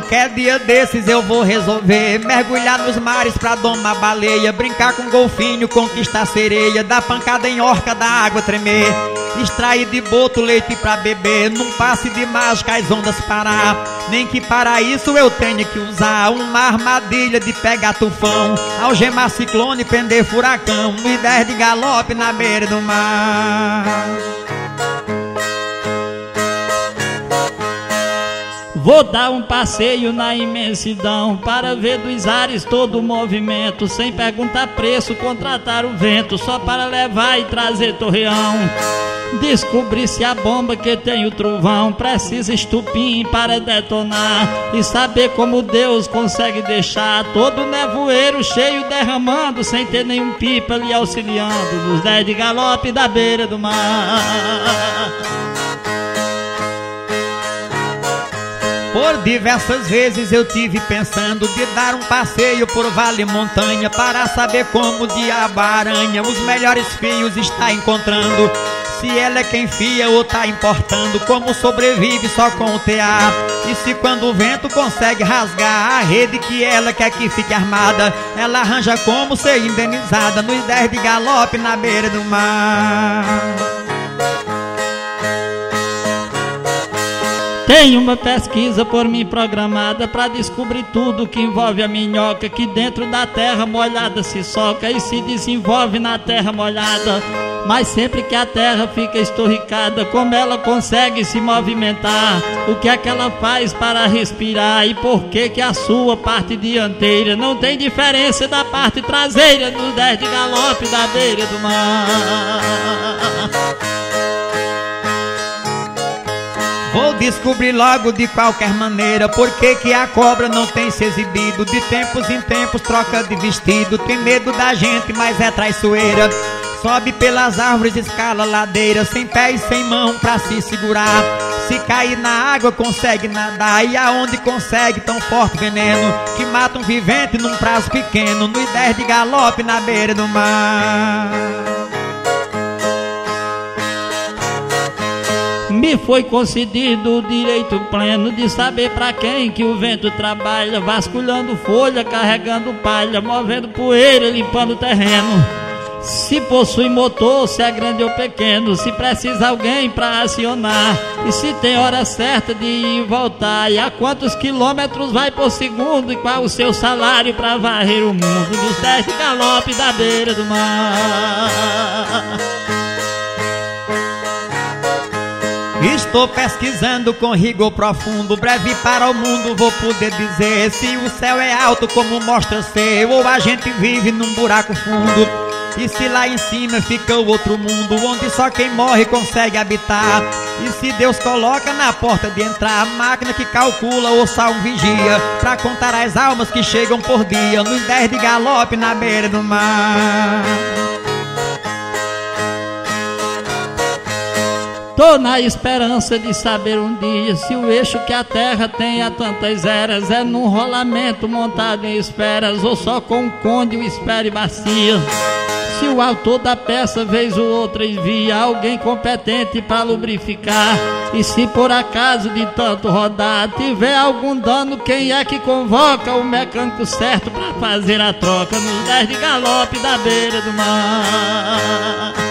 Qualquer dia desses eu vou resolver mergulhar nos mares pra domar baleia, brincar com golfinho, conquistar sereia, dar pancada em orca, da água tremer, extrair de boto leite pra beber, num passe de mágica as ondas parar. Nem que para isso eu tenha que usar uma armadilha de pegar tufão, algemar ciclone, prender furacão, nos 10 de galope na beira do mar. Vou dar um passeio na imensidão para ver dos ares todo o movimento, sem perguntar preço, contratar o vento só para levar e trazer torreão. Descobrir se a bomba que tem o trovão precisa estupim para detonar, e saber como Deus consegue deixar todo o nevoeiro cheio derramando sem ter nenhum pipa lhe auxiliando, nos 10 de galope da beira do mar. Por diversas vezes eu tive pensando de dar um passeio por vale e montanha para saber como o diabo aranha os melhores fios está encontrando, se ela é quem fia ou tá importando, como sobrevive só com o tear, e se quando o vento consegue rasgar a rede que ela quer que fique armada, ela arranja como ser indenizada, nos 10 de galope na beira do mar. Tem uma pesquisa por mim programada para descobrir tudo que envolve a minhoca, que dentro da terra molhada se soca e se desenvolve na terra molhada. Mas sempre que a terra fica estorricada, como ela consegue se movimentar? O que é que ela faz para respirar? E por que que a sua parte dianteira não tem diferença da parte traseira, nos 10 de galope da beira do mar? Vou descobrir logo de qualquer maneira por que que a cobra não tem se exibido, de tempos em tempos troca de vestido, tem medo da gente mas é traiçoeira, sobe pelas árvores, escala ladeira, sem pé e sem mão pra se segurar, se cair na água consegue nadar, e aonde consegue tão forte veneno que mata um vivente num prazo pequeno, nos 10 de galope na beira do mar. Me foi concedido o direito pleno de saber pra quem que o vento trabalha, vasculhando folha, carregando palha, movendo poeira, limpando o terreno. Se possui motor, se é grande ou pequeno, se precisa alguém pra acionar, e se tem hora certa de ir e voltar, e a quantos quilômetros vai por segundo, e qual o seu salário pra varrer o mundo, nos 10 de galope da beira do mar. Estou pesquisando com rigor profundo, breve para o mundo vou poder dizer se o céu é alto como mostra ser, ou a gente vive num buraco fundo, e se lá em cima fica o outro mundo, onde só quem morre consegue habitar, e se Deus coloca na porta de entrar a máquina que calcula ou só um vigia, pra contar as almas que chegam por dia, nos 10 de galope na beira do mar. Tô na esperança de saber um dia se o eixo que a terra tem há tantas eras é num rolamento montado em esferas, ou só com um conde, espera e bacia. Se o autor da peça vez ou outra envia alguém competente para lubrificar, e se por acaso de tanto rodar tiver algum dano, quem é que convoca o mecânico certo para fazer a troca, nos 10 de galope da beira do mar?